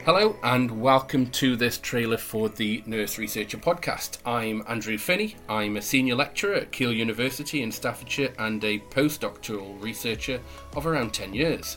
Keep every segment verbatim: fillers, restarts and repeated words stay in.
Hello and welcome to this trailer for the Nurse Researcher podcast. I'm Andrew Finney. I'm a senior lecturer at Keele University in Staffordshire and a postdoctoral researcher of around ten years.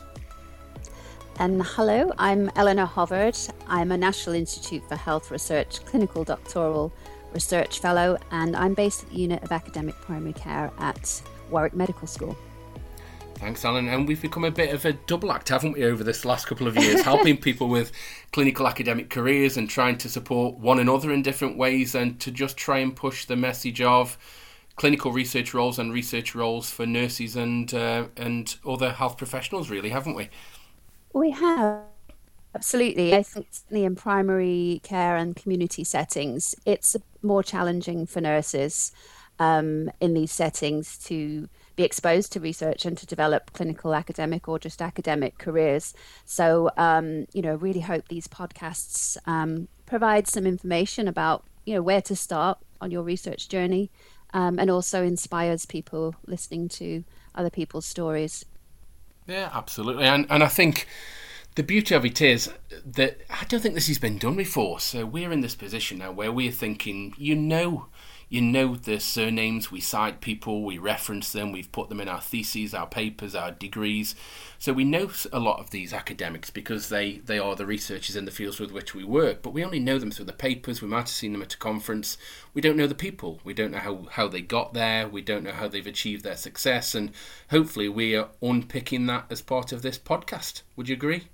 And hello, I'm Eleanor Hovard. I'm a National Institute for Health Research clinical doctoral research fellow, and I'm based at the Unit of Academic Primary Care at Warwick Medical School. Thanks, Alan. And we've become a bit of a double act, haven't we, over this last couple of years, helping people with clinical academic careers and trying to support one another in different ways and to just try and push the message of clinical research roles and research roles for nurses and uh, and other health professionals, really, haven't we? We have. Absolutely. I think certainly in primary care and community settings, it's more challenging for nurses um, in these settings to be exposed to research and to develop clinical academic or just academic careers. So, um, you know, really hope these podcasts um, provide some information about, you know, where to start on your research journey um, and also inspires people listening to other people's stories. Yeah, absolutely. And, and I think the beauty of it is that I don't think this has been done before. So we're in this position now where we're thinking, you know, you know the surnames, we cite people, we reference them, we've put them in our theses, our papers, our degrees. So we know a lot of these academics because they, they are the researchers in the fields with which we work, but we only know them through the papers, we might have seen them at a conference. We don't know the people, we don't know how, how they got there, we don't know how they've achieved their success, and hopefully we are unpicking that as part of this podcast. Would you agree?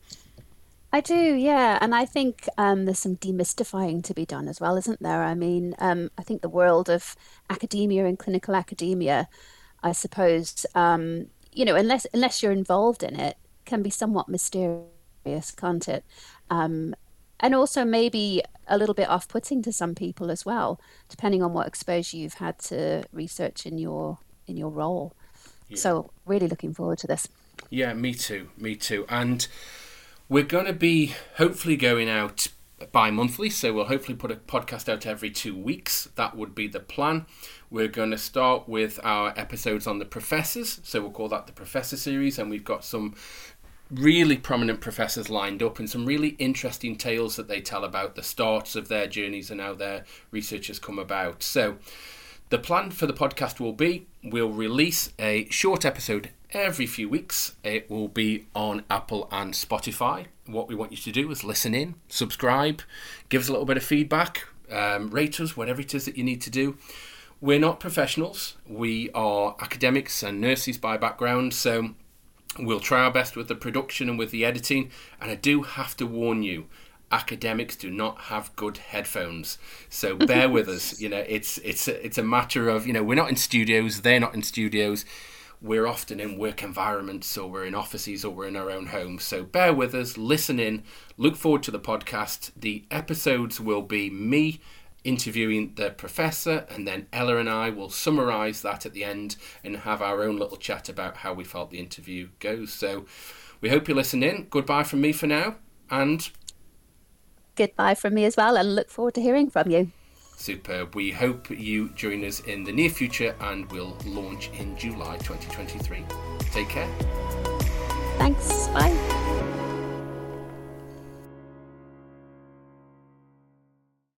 I do, yeah. And I think um, there's some demystifying to be done as well, isn't there? I mean, um, I think the world of academia and clinical academia, I suppose, um, you know, unless unless you're involved in it, can be somewhat mysterious, can't it? Um, and also maybe a little bit off-putting to some people as well, depending on what exposure you've had to research in your in your role. Yeah. So really looking forward to this. Yeah, me too, me too. And we're going to be hopefully going out bi-monthly, so we'll hopefully put a podcast out every two weeks. That would be the plan. We're going to start with our episodes on the professors, so we'll call that the Professor Series, and we've got some really prominent professors lined up and some really interesting tales that they tell about the starts of their journeys and how their research has come about. So the plan for the podcast will be we'll release a short episode every few weeks. It will be on Apple and Spotify. What we want you to do is listen in, subscribe, give us a little bit of feedback, um, rate us, whatever it is that you need to do. We're not professionals. We are academics and nurses by background, so we'll try our best with the production and with the editing. And I do have to warn you, academics do not have good headphones, so bear with us. You know, it's it's a, it's a matter of, you know, we're not in studios, they're not in studios. We're often in work environments, or we're in offices, or we're in our own homes. So bear with us, listen in, look forward to the podcast. The episodes will be me interviewing the professor, and then Ella and I will summarise that at the end and have our own little chat about how we felt the interview goes. So we hope you listen in. Goodbye from me for now, and goodbye from me as well, and look forward to hearing from you. Superb. We hope you join us in the near future, and we'll launch in July twenty twenty-three. Take care. Thanks. Bye.